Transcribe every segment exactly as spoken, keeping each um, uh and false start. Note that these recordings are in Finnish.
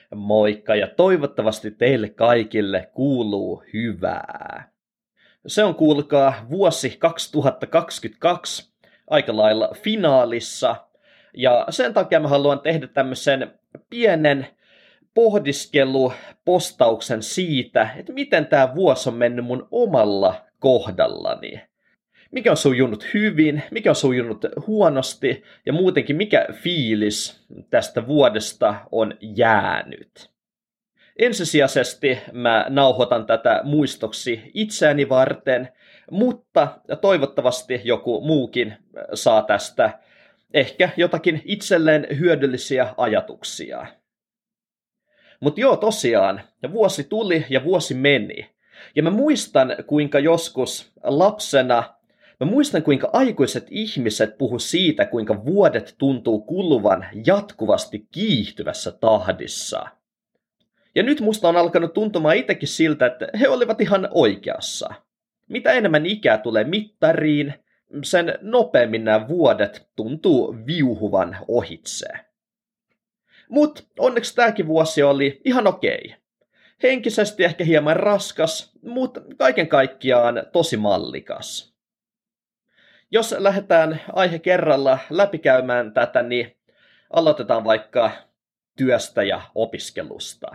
Moikka ja toivottavasti teille kaikille kuuluu hyvää. Se on kuulkaa vuosi kaksituhattakaksikymmentäkaksi aika lailla finaalissa ja sen takia mä haluan tehdä tämmöisen pienen pohdiskelupostauksen siitä, että miten tämä vuosi on mennyt mun omalla kohdallani. Mikä on sujunut hyvin, mikä on sujunut huonosti ja muutenkin mikä fiilis tästä vuodesta on jäänyt. Ensisijaisesti mä nauhoitan tätä muistoksi itseäni varten, mutta toivottavasti joku muukin saa tästä ehkä jotakin itselleen hyödyllisiä ajatuksia. Mutta joo, tosiaan, vuosi tuli ja vuosi meni. Ja mä muistan, kuinka joskus lapsena, mä muistan, kuinka aikuiset ihmiset puhu siitä, kuinka vuodet tuntuu kuluvan jatkuvasti kiihtyvässä tahdissa. Ja nyt musta on alkanut tuntumaan itsekin siltä, että he olivat ihan oikeassa. Mitä enemmän ikää tulee mittariin, sen nopeammin nämä vuodet tuntuu viuhuvan ohitse. Mut onneksi tämäkin vuosi oli ihan okei. Henkisesti ehkä hieman raskas, mutta kaiken kaikkiaan tosi mallikas. Jos lähdetään aihe kerralla läpikäymään tätä, niin aloitetaan vaikka työstä ja opiskelusta.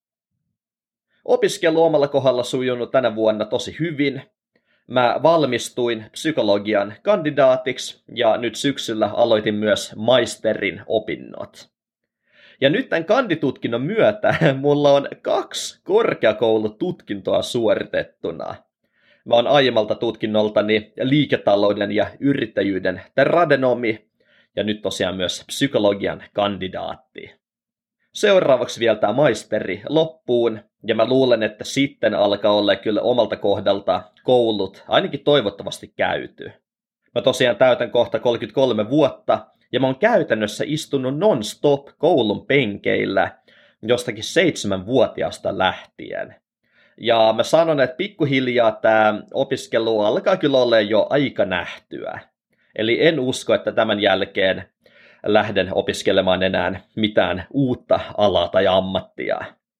Opiskelu omalla kohdalla sujunut tänä vuonna tosi hyvin. Mä valmistuin psykologian kandidaatiksi ja nyt syksyllä aloitin myös maisterin opinnot. Ja nyt tämän kanditutkinnon myötä mulla on kaksi korkeakoulututkintoa suoritettuna. Mä oon aiemmalta tutkinnoltani liiketalouden ja yrittäjyyden tradenomi ja nyt tosiaan myös psykologian kandidaatti. Seuraavaksi vielä tämä maisteri loppuun ja mä luulen, että sitten alkaa olla kyllä omalta kohdalta koulut ainakin toivottavasti käyty. Mä tosiaan täytän kohta kolmekymmentäkolme vuotta ja mä oon käytännössä istunut non-stop koulun penkeillä jostakin seitsemänvuotiaasta lähtien. Ja mä sanon, että pikkuhiljaa tämä opiskelu alkaa kyllä olla jo aika nähtyä. Eli en usko, että tämän jälkeen lähden opiskelemaan enää mitään uutta alaa tai ammattia.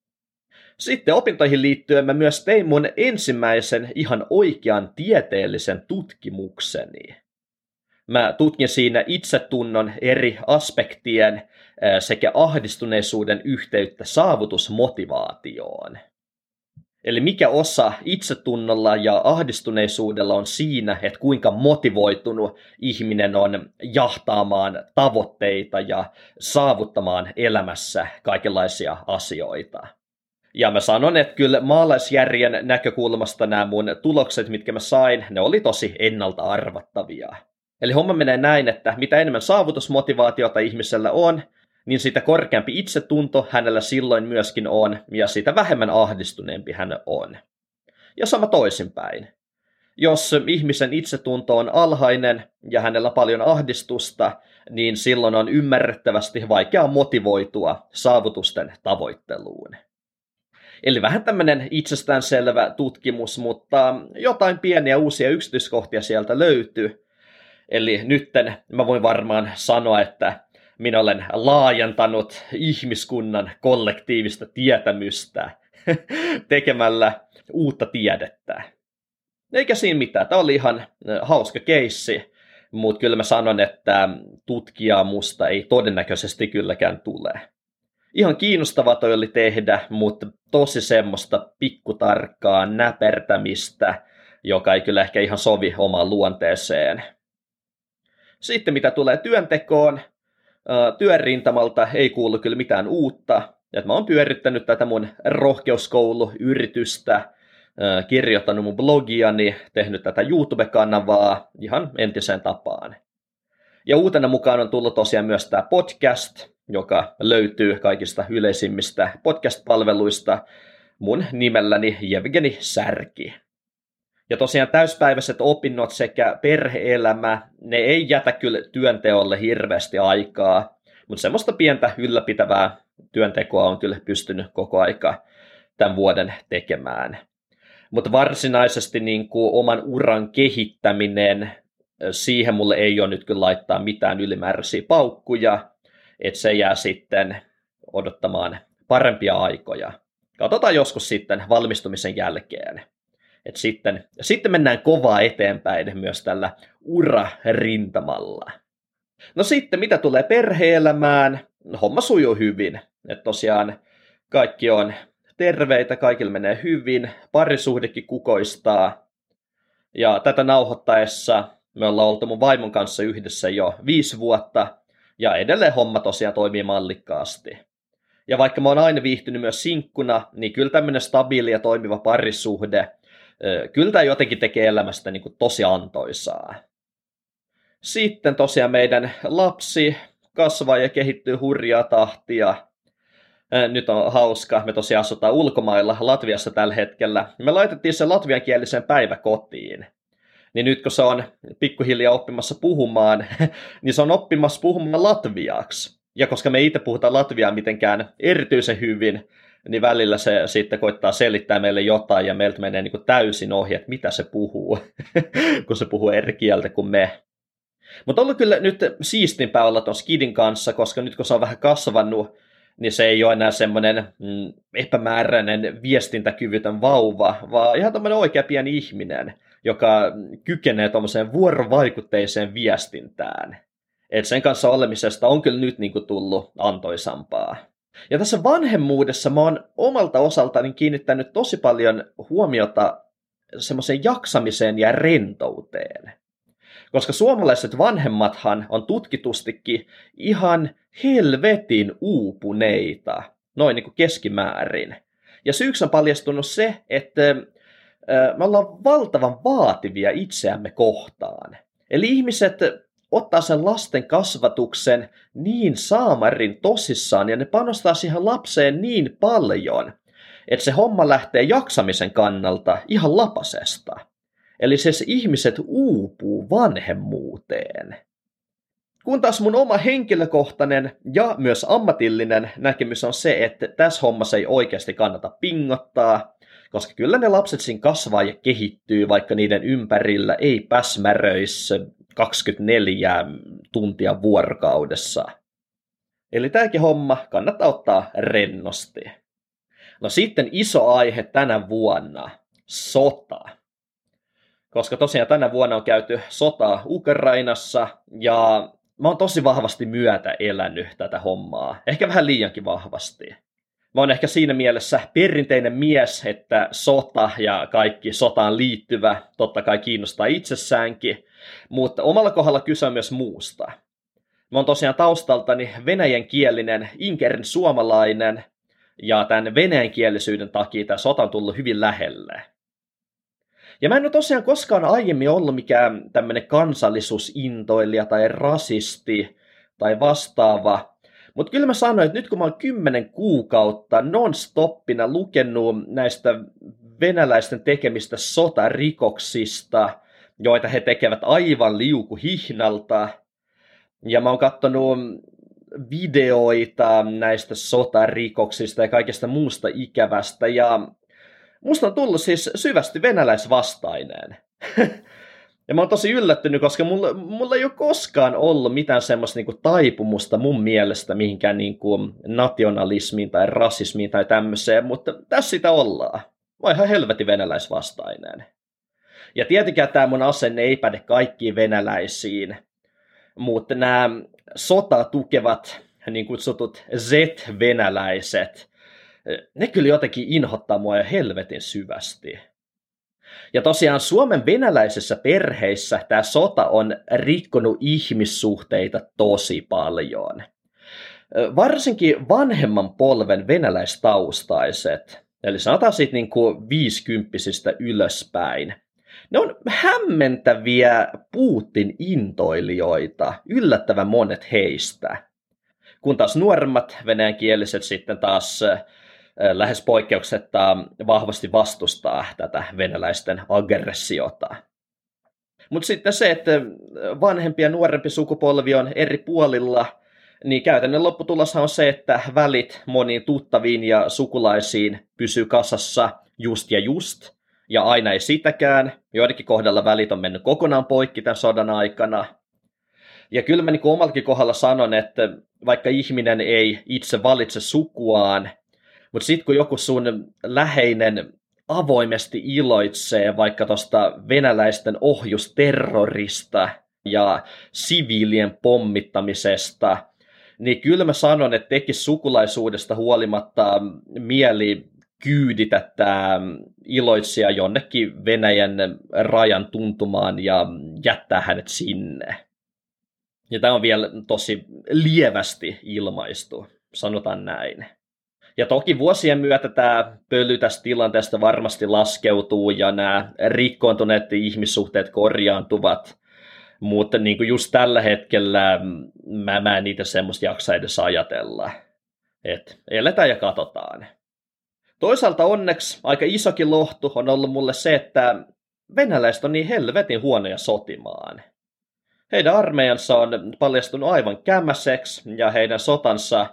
Sitten opintoihin liittyen mä myös tein mun ensimmäisen ihan oikean tieteellisen tutkimukseni. Mä tutkin siinä itsetunnon eri aspektien sekä ahdistuneisuuden yhteyttä saavutusmotivaatioon. Eli mikä osa itsetunnolla ja ahdistuneisuudella on siinä, että kuinka motivoitunut ihminen on jahtaamaan tavoitteita ja saavuttamaan elämässä kaikenlaisia asioita. Ja mä sanon, että kyllä maalaisjärjen näkökulmasta nämä mun tulokset, mitkä mä sain, ne oli tosi ennalta arvattavia. Eli homma menee näin, että mitä enemmän saavutusmotivaatiota ihmisellä on, niin sitä korkeampi itsetunto hänellä silloin myöskin on, ja sitä vähemmän ahdistuneempi hän on. Ja sama toisinpäin. Jos ihmisen itsetunto on alhainen ja hänellä paljon ahdistusta, niin silloin on ymmärrettävästi vaikea motivoitua saavutusten tavoitteluun. Eli vähän tämmöinen itsestäänselvä tutkimus, mutta jotain pieniä uusia yksityiskohtia sieltä löytyy. Eli nytten mä voin varmaan sanoa, että minä olen laajentanut ihmiskunnan kollektiivista tietämystä tekemällä uutta tiedettä. Eikä siinä mitään, tämä oli ihan hauska keissi, mutta kyllä mä sanon, että tutkijaa musta ei todennäköisesti kylläkään tule. Ihan kiinnostavaa toi oli tehdä, mutta tosi semmoista pikkutarkkaa näpertämistä, joka ei kyllä ehkä ihan sovi omaan luonteeseen. Sitten mitä tulee työntekoon, työn rintamalta ei kuulu kyllä mitään uutta. Mä oon pyörittänyt tätä mun rohkeuskouluyritystä, kirjoittanut mun blogiani, tehnyt tätä YouTube-kanavaa ihan entiseen tapaan. Ja uutena mukaan on tullut tosiaan myös tämä podcast, joka löytyy kaikista yleisimmistä podcast-palveluista mun nimelläni Jevgeni Särki. Ja tosiaan täyspäiväiset opinnot sekä perhe-elämä, ne ei jätä kyllä työnteolle hirveästi aikaa, mutta semmoista pientä ylläpitävää työntekoa on kyllä pystynyt koko aika tämän vuoden tekemään. Mutta varsinaisesti niin kuin oman uran kehittäminen, siihen mulle ei ole nyt kyllä laittaa mitään ylimääräisiä paukkuja, että se jää sitten odottamaan parempia aikoja. Katsotaan joskus sitten valmistumisen jälkeen. Et sitten, sitten mennään kovaa eteenpäin myös tällä urarintamalla. No sitten, mitä tulee perhe-elämään, homma sujuu hyvin. Et tosiaan kaikki on terveitä, kaikilla menee hyvin, parisuhdekin kukoistaa. Ja tätä nauhoittaessa me ollaan oltu mun vaimon kanssa yhdessä jo viisi vuotta, ja edelleen homma tosiaan toimii mallikkaasti. Ja vaikka mä oon aina viihtynyt myös sinkkuna, niin kyllä tämmöinen stabiili ja toimiva parisuhde, kyllä tämä jotenkin tekee elämästä niin kuin tosi antoisaa. Sitten tosiaan meidän lapsi kasvaa ja kehittyy hurjaa tahtia. Nyt on hauska, me tosiaan asutaan ulkomailla Latviassa tällä hetkellä. Me laitettiin se latviankielisen päiväkotiin. Niin nyt kun se on pikkuhiljaa oppimassa puhumaan, niin se on oppimassa puhumaan latviaksi. Ja koska me itse puhutaan latviaa mitenkään erityisen hyvin, niin välillä se sitten koittaa selittää meille jotain ja meiltä menee niin kuin täysin ohi, että mitä se puhuu, kun se puhuu eri kieltä kuin me. Mutta on kyllä nyt siistimpää olla tuon Skidin kanssa, koska nyt kun se on vähän kasvanut, niin se ei ole enää semmoinen mm, epämääräinen viestintäkyvytön vauva, vaan ihan tämmöinen oikea pieni ihminen, joka kykenee tuommoiseen vuorovaikutteiseen viestintään. Et sen kanssa olemisesta on kyllä nyt niinku tullut antoisampaa. Ja tässä vanhemmuudessa mä oon omalta osaltani kiinnittänyt tosi paljon huomiota semmoiseen jaksamiseen ja rentouteen. Koska suomalaiset vanhemmathan on tutkitustikin ihan helvetin uupuneita, noin niin kuin keskimäärin. Ja syyksi on paljastunut se, että me ollaan valtavan vaativia itseämme kohtaan. Eli ihmiset ottaa sen lasten kasvatuksen niin saamarin tosissaan ja ne panostaa siihen lapseen niin paljon, että se homma lähtee jaksamisen kannalta ihan lapasesta. Eli siis ihmiset uupuu vanhemmuuteen. Kun taas mun oma henkilökohtainen ja myös ammatillinen näkemys on se, että tässä hommassa ei oikeasti kannata pingottaa, koska kyllä ne lapset siinä kasvaa ja kehittyy, vaikka niiden ympärillä ei päsmäröisi kaksikymmentäneljä tuntia vuorokaudessa. Eli tämäkin homma kannattaa ottaa rennosti. No sitten iso aihe tänä vuonna, sota. Koska tosiaan tänä vuonna on käyty sotaa Ukrainassa ja mä oon tosi vahvasti myötä elänyt tätä hommaa. Ehkä vähän liiankin vahvasti. Mä oon ehkä siinä mielessä perinteinen mies, että sota ja kaikki sotaan liittyvä totta kai kiinnostaa itsessäänkin, mutta omalla kohdalla kyse on myös muusta. Mä oon tosiaan taustaltani venäjänkielinen, inkerin suomalainen, ja tämän venäjänkielisyyden takia tämä sota on tullut hyvin lähelle. Ja mä en ole tosiaan koskaan aiemmin ollut mikään tämmöinen kansallisuusintoilija tai rasisti tai vastaava, mutta kyllä mä sanoin, että nyt kun mä oon kymmenen kuukautta non-stoppina lukenut näistä venäläisten tekemistä sotarikoksista, joita he tekevät aivan liukuhihnalta, ja mä oon katsonut videoita näistä sotarikoksista ja kaikesta muusta ikävästä, ja musta on tullut siis syvästi venäläisvastainen. Ja mä oon tosi yllättynyt, koska mulla, mulla ei ole koskaan ollut mitään semmoista niinku taipumusta mun mielestä mihinkään niinku nationalismiin tai rasismiin tai tämmöiseen, mutta tässä sitä ollaan. Mä oon ihan helvetin venäläisvastainen. Ja tietenkään tämä mun asenne ei päde kaikkiin venäläisiin, mutta nämä sotaa tukevat niin kutsutut Z-venäläiset, ne kyllä jotenkin inhottaa mua helvetin syvästi. Ja tosiaan Suomen venäläisissä perheissä tämä sota on rikkonut ihmissuhteita tosi paljon. Varsinkin vanhemman polven venäläistaustaiset, eli sanotaan siitä niin kuin viisikymppisistä ylöspäin, ne on hämmentäviä Putin-intoilijoita, yllättävän monet heistä. Kun taas nuoremmat venäjänkieliset sitten taas lähes poikkeuksetta vahvasti vastustaa tätä venäläisten aggressiota. Mutta sitten se, että vanhempi ja nuorempi sukupolvi on eri puolilla, niin käytännön lopputuloshan on se, että välit moniin tuttaviin ja sukulaisiin pysyy kasassa just ja just, ja aina ei sitäkään. Joidenkin kohdalla välit on mennyt kokonaan poikki tämän sodan aikana. Ja kyllä mä niin omallakin kohdalla sanon, että vaikka ihminen ei itse valitse sukuaan, Mutta sitten kun joku sun läheinen avoimesti iloitsee vaikka tuosta venäläisten ohjusterrorista ja siviilien pommittamisesta, niin kyllä mä sanon, että tekisi sukulaisuudesta huolimatta mieli kyyditä tämä iloitsija jonnekin Venäjän rajan tuntumaan ja jättää hänet sinne. Ja tämä on vielä tosi lievästi ilmaistu, sanotaan näin. Ja toki vuosien myötä tämä pöly tästä tilanteesta varmasti laskeutuu ja nämä rikkoontuneet ihmissuhteet korjaantuvat. Mutta niin kuin just tällä hetkellä mä, mä en niitä semmoista jaksa edes ajatella. Että eletään ja katsotaan. Toisaalta onneksi aika isokin lohtu on ollut mulle se, että venäläiset on niin helvetin huonoja sotimaan. Heidän armeijansa on paljastunut aivan kämäseksi ja heidän sotansa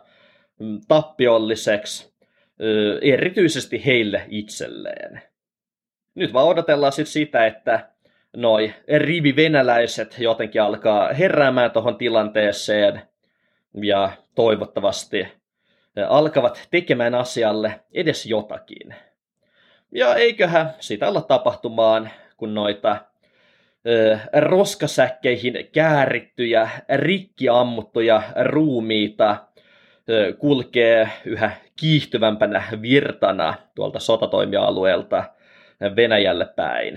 tappiolliseksi, erityisesti heille itselleen. Nyt vaan odotellaan sitten sitä, että noi rivivenäläiset jotenkin alkaa heräämään tuohon tilanteeseen ja toivottavasti alkavat tekemään asialle edes jotakin. Ja eiköhän sitä olla tapahtumaan, kun noita ö, roskasäkkeihin käärittyjä, rikki ammuttuja ruumiita ö, kulkee yhä kiihtyvämpänä virtana tuolta sotatoimialueelta Venäjälle päin.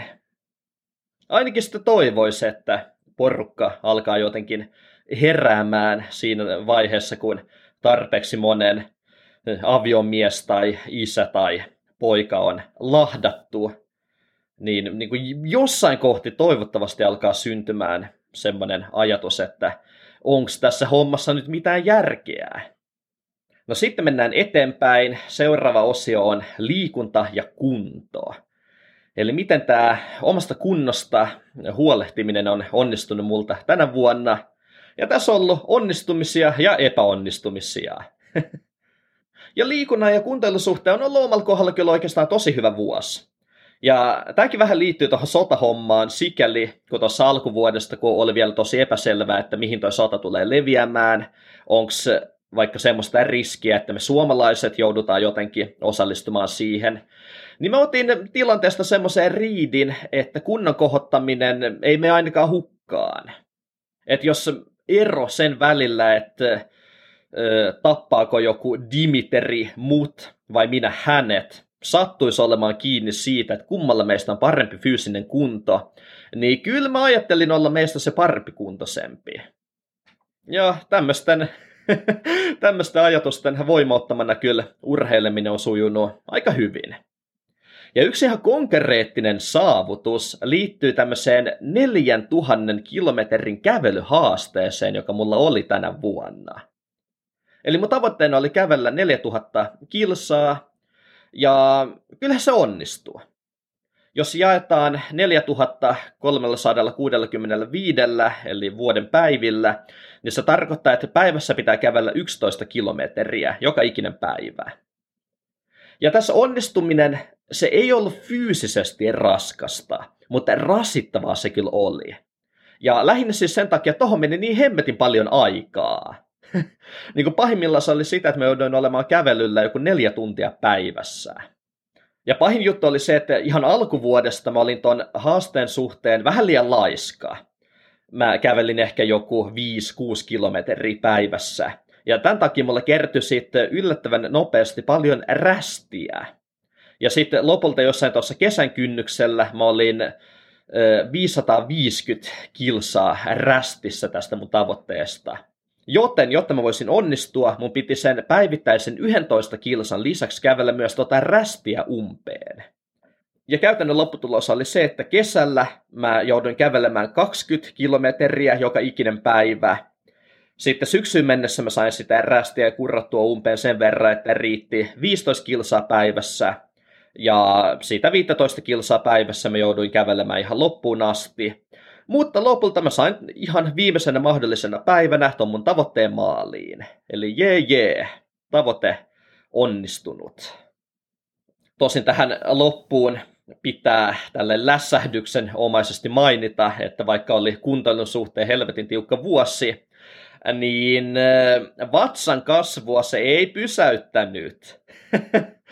Ainakin sitten toivoisi, että porukka alkaa jotenkin heräämään siinä vaiheessa, kun tarpeeksi monen aviomies tai isä tai poika on lahdattu, niin, niin kuin jossain kohti toivottavasti alkaa syntymään semmoinen ajatus, että onko tässä hommassa nyt mitään järkeä. No sitten mennään eteenpäin. Seuraava osio on liikunta ja kunto. Eli miten tämä omasta kunnosta huolehtiminen on onnistunut multa tänä vuonna. Ja tässä on ollut onnistumisia ja epäonnistumisia. Ja liikunnan ja kuntoilusuhteen on ollut omalla kohdalla kyllä oikeastaan tosi hyvä vuosi. Ja tämäkin vähän liittyy tuohon sotahommaan sikäli, kun tuossa alkuvuodesta, kun oli vielä tosi epäselvää, että mihin tuo sota tulee leviämään, onko vaikka semmoista riskiä, että me suomalaiset joudutaan jotenkin osallistumaan siihen, niin mä otin tilanteesta semmoisen riidin, että kunnan kohottaminen ei mene ainakaan hukkaan. Että jos ero sen välillä, että ö, tappaako joku Dimitri mut vai minä hänet, sattuisi olemaan kiinni siitä, että kummalla meistä on parempi fyysinen kunto, niin kyllä mä ajattelin olla meistä se parempi kuntoisempi. Ja tämmöisten, tämmöisten ajatusten voimauttamana kyllä urheileminen on sujunut aika hyvin. Ja yksi ihan konkreettinen saavutus liittyy tämmöiseen neljän tuhannen kilometrin kävelyhaasteeseen, joka mulla oli tänä vuonna. Eli mun tavoitteena oli kävellä neljätuhatta kilsaa, ja kyllä se onnistuu. Jos jaetaan neljätuhatta kolmesataakuusikymmentäviisi, eli vuoden päivillä, niin se tarkoittaa, että päivässä pitää kävellä yksitoista kilometriä joka ikinen päivä. Ja tässä onnistuminen, se ei ollut fyysisesti raskasta, mutta rasittavaa se kyllä oli. Ja lähinnä siis sen takia, että tohon meni niin hemmetin paljon aikaa. Niin kuin pahimmillaan se oli sitä, että me jouduin olemaan kävelyllä joku neljä tuntia päivässä. Ja pahin juttu oli se, että ihan alkuvuodesta mä olin ton haasteen suhteen vähän liian laiska. Mä kävelin ehkä joku viisi kuusi kilometriä päivässä. Ja tämän takia mulle kertyi sitten yllättävän nopeasti paljon rästiä. Ja sitten lopulta jossain tuossa kesän kynnyksellä mä olin viisisataaviisikymmentä kilsaa rästissä tästä mun tavoitteesta. Joten, jotta mä voisin onnistua, mun piti sen päivittäisen yksitoista kilsan lisäksi kävellä myös tota rästiä umpeen. Ja käytännön lopputulos oli se, että kesällä mä jouduin kävelemään kaksikymmentä kilometriä joka ikinen päivä. Sitten syksyyn mennessä mä sain sitä rästiä kurrattua umpeen sen verran, että riitti viisitoista kilsaa päivässä. Ja siitä viisitoista kilsaa päivässä mä jouduin kävelemään ihan loppuun asti. Mutta lopulta mä sain ihan viimeisenä mahdollisena päivänä ton mun tavoitteen maaliin. Eli jee jee, tavoite onnistunut. Tosin tähän loppuun pitää tälle lässähdyksen omaisesti mainita, että vaikka oli kuntoilun suhteen helvetin tiukka vuosi, niin vatsan kasvua se ei pysäyttänyt.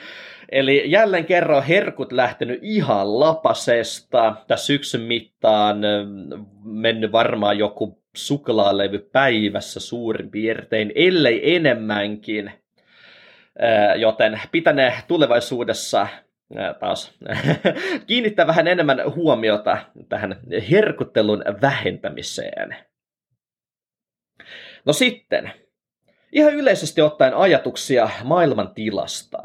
Eli jälleen kerran on herkut lähtenyt ihan lapasesta. Tässä syksyn mittaan mennyt varmaan joku suklaalevy päivässä suurin piirtein, ellei enemmänkin. Joten pitänee tulevaisuudessa taas kiinnittää vähän enemmän huomiota tähän herkuttelun vähentämiseen. No sitten, ihan yleisesti ottaen ajatuksia maailman tilasta.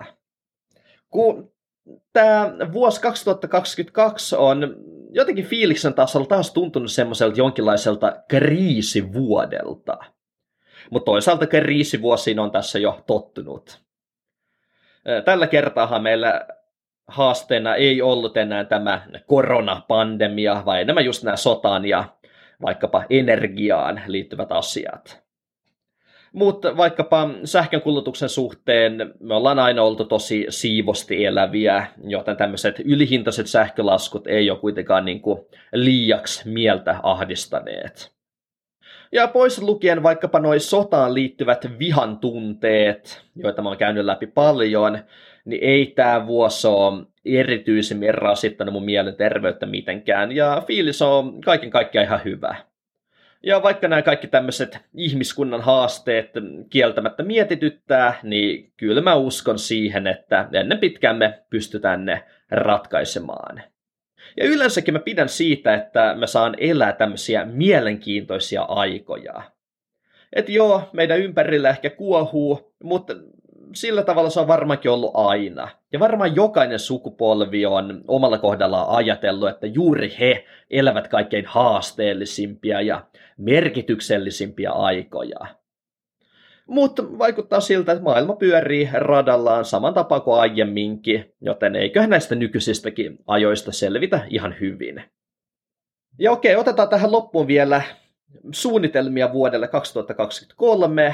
Kun tämä vuosi kaksituhattakaksikymmentäkaksi on jotenkin fiiliksen tasolla taas tuntunut semmoiselta jonkinlaiselta kriisivuodelta. Mutta toisaalta kriisivuosiin on tässä jo tottunut. Tällä kertaahan meillä haasteena ei ollut enää tämä koronapandemia, vaan enemmän just nämä sotaan ja vaikkapa energiaan liittyvät asiat. Mutta vaikkapa sähkönkulutuksen suhteen me ollaan aina oltu tosi siivosti eläviä, joten tämmöiset ylihintaiset sähkölaskut ei ole kuitenkaan niin kuin liiaksi mieltä ahdistaneet. Ja pois lukien vaikkapa noi sotaan liittyvät vihan tunteet, joita mä oon käynyt läpi paljon, niin ei tää vuosi ole erityisemmin rasittanut mun mielenterveyttä mitenkään, ja fiilis on kaiken kaikkiaan ihan hyvä. Ja vaikka nämä kaikki tämmöiset ihmiskunnan haasteet kieltämättä mietityttää, niin kyllä mä uskon siihen, että ennen pitkään me pystytään ne ratkaisemaan. Ja yleensäkin mä pidän siitä, että mä saan elää tämmöisiä mielenkiintoisia aikoja. Että joo, meidän ympärillä ehkä kuohuu, mutta sillä tavalla se on varmaankin ollut aina. Ja varmaan jokainen sukupolvi on omalla kohdallaan ajatellut, että juuri he elävät kaikkein haasteellisimpia ja merkityksellisimpiä aikoja. Mutta vaikuttaa siltä, että maailma pyörii radallaan saman tapaan kuin aiemminkin, joten eiköhän näistä nykyisistäkin ajoista selvitä ihan hyvin. Ja okei, otetaan tähän loppuun vielä suunnitelmia vuodelle kaksituhattakaksikymmentäkolme.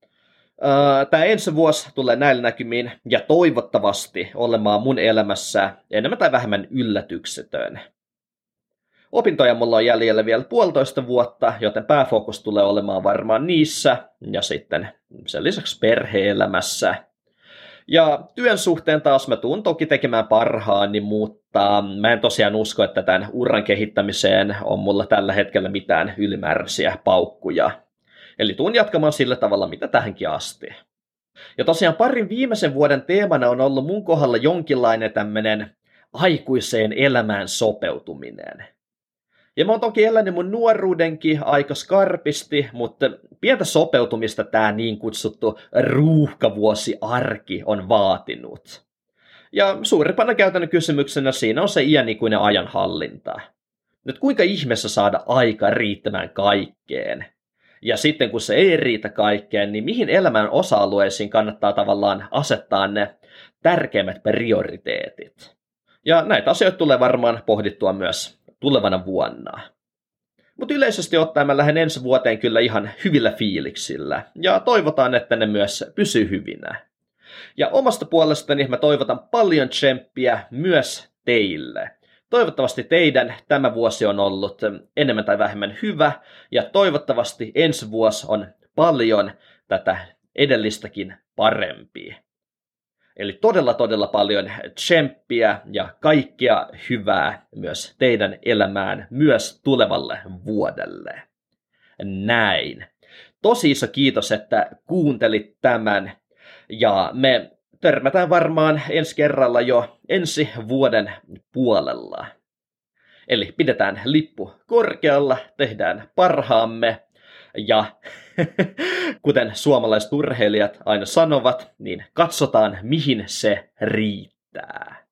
Tämä ensi vuosi tulee näillä näkymin ja toivottavasti olemaan mun elämässä enemmän tai vähemmän yllätyksetön. Opintoja mulla on jäljellä vielä puolitoista vuotta, joten pääfokus tulee olemaan varmaan niissä ja sitten sen lisäksi perhe-elämässä. Ja työn suhteen taas mä tuun toki tekemään parhaani, mutta mä en tosiaan usko, että tämän uran kehittämiseen on mulla tällä hetkellä mitään ylimääräisiä paukkuja. Eli tuun jatkamaan sillä tavalla, mitä tähänkin asti. Ja tosiaan parin viimeisen vuoden teemana on ollut mun kohdalla jonkinlainen tämmönen aikuiseen elämään sopeutuminen. Ja mä oon toki elänyt mun nuoruudenkin aika skarpisti, mutta pientä sopeutumista tää niin kutsuttu ruuhkavuosi-arki on vaatinut. Ja suurimpana käytännön kysymyksenä siinä on se iänikuinen ajanhallinta. Nyt kuinka ihmeessä saada aika riittämään kaikkeen? Ja sitten kun se ei riitä kaikkeen, niin mihin elämän osa-alueisiin kannattaa tavallaan asettaa ne tärkeimmät prioriteetit? Ja näitä asioita tulee varmaan pohdittua myös tulevana vuonna. Mutta yleisesti ottaen mä lähden ensi vuoteen kyllä ihan hyvillä fiiliksillä, ja toivotaan, että ne myös pysyy hyvinä. Ja omasta puolestani mä toivotan paljon tsemppiä myös teille. Toivottavasti teidän tämä vuosi on ollut enemmän tai vähemmän hyvä, ja toivottavasti ensi vuosi on paljon tätä edellistäkin parempi. Eli todella todella paljon tsemppiä ja kaikkea hyvää myös teidän elämään, myös tulevalle vuodelle. Näin. Tosi iso kiitos, että kuuntelit tämän, ja me törmätään varmaan ensi kerralla jo ensi vuoden puolella. Eli pidetään lippu korkealla, tehdään parhaamme, ja kuten suomalaiset urheilijat aina sanovat, niin katsotaan mihin se riittää.